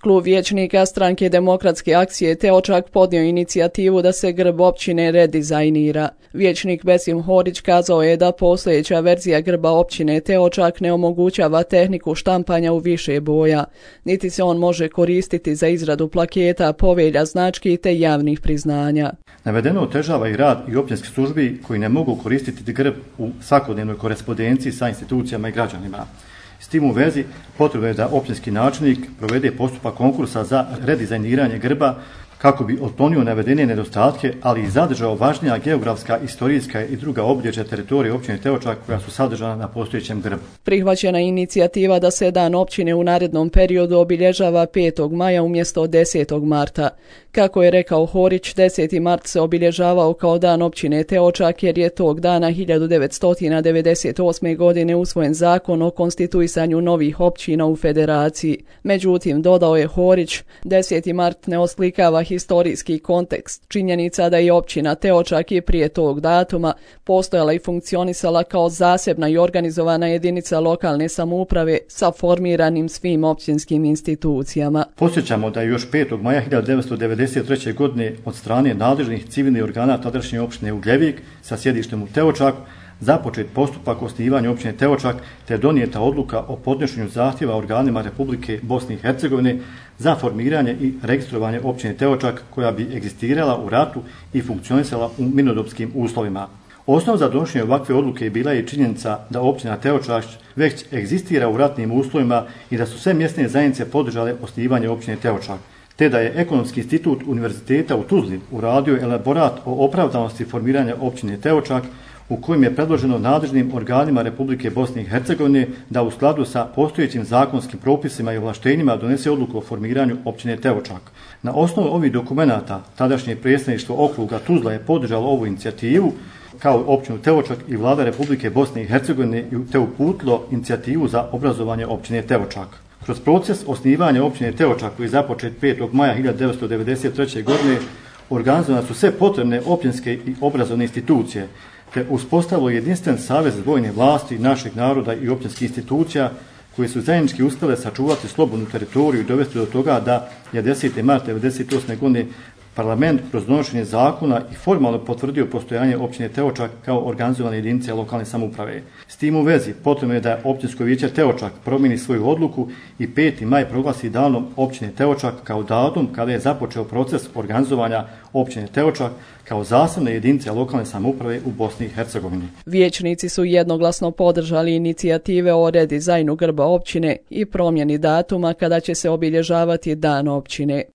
Klub vijećnika Stranke demokratske akcije Teočak podnio inicijativu da se grb općine redizajnira. Vijećnik Besim Horić kazao je da postojeća verzija grba općine Teočak ne omogućava tehniku štampanja u više boja, niti se on može koristiti za izradu plaketa, povelja, znački te javnih priznanja. Navedeno otežava i rad i općinskih službi koji ne mogu koristiti grb u svakodnevnoj korespondenciji sa institucijama i građanima. S tim u vezi potrebno je da općinski načelnik provede postupak konkursa za redizajniranje grba kako bi otklonio navedene nedostatke, ali i zadržao važnija geografska, istorijska i druga obilježja teritorije općine Teočak koja su sadržana na postojećem grbu. Prihvaćena je inicijativa da se dan općine u narednom periodu obilježava 5. maja umjesto 10. marta. Kako je rekao Horić, 10. mart se obilježavao kao dan općine Teočak jer je tog dana 1998. godine usvojen zakon o konstituisanju novih općina u federaciji. Međutim, dodao je Horić, 10. mart ne oslikava historijski kontekst. Činjenica da je općina Teočak i prije tog datuma postojala i funkcionisala kao zasebna i organizovana jedinica lokalne samouprave sa formiranim svim općinskim institucijama. Podsjećamo da je još 5. maja 1993. godine od strane nadležnih civilnih organa tadašnje općine Ugljevik sa sjedištem u Teočaku započet postupak osnivanja općine Teočak te donijeta odluka o podnošenju zahtjeva organima Republike Bosne i Hercegovine za formiranje i registrovanje općine Teočak koja bi egzistirala u ratu i funkcionisala u mirnodopskim uslovima. Osnov za donošenje ovakve odluke bila je činjenica da općina Teočak već egzistira u ratnim uslovima i da su sve mjesne zajednice podržale osnivanje općine Teočak, te da je Ekonomski institut Univerziteta u Tuzli uradio elaborat o opravdanosti formiranja općine Teočak u kojem je predloženo nadležnim organima Republike Bosne i Hercegovine da u skladu sa postojećim zakonskim propisima i ovlaštenjima donese odluku o formiranju općine Teočak. Na osnovu ovih dokumenata tadašnje predstavništvo okruga Tuzla je podržalo ovu inicijativu kao općinu Teočak i vlada Republike Bosne i Hercegovine te uputilo inicijativu za obrazovanje općine Teočak. Kroz proces osnivanja općine Teočak koji je započet 5. maja 1993. godine organizovane su sve potrebne općinske i obrazovne institucije te uspostavilo jedinstven savez vojne vlasti našeg naroda i općinskih institucija koje su zajednički uspjele sačuvati slobodnu teritoriju i dovesti do toga da je 10. marta 1998. godine parlament kroz donošenje zakona i formalno potvrdio postojanje općine Teočak kao organizovane jedinice lokalne samouprave. S tim u vezi potrebno je da općinsko vijeće Teočak promijeni svoju odluku i 5. maj proglasi danom općine Teočak kao datum kada je započeo proces organizovanja općine Teočak kao zasebne jedinice lokalne samouprave u Bosni i Hercegovini. Vijećnici su jednoglasno podržali inicijative o redizajnu grba općine i promjeni datuma kada će se obilježavati dan općine.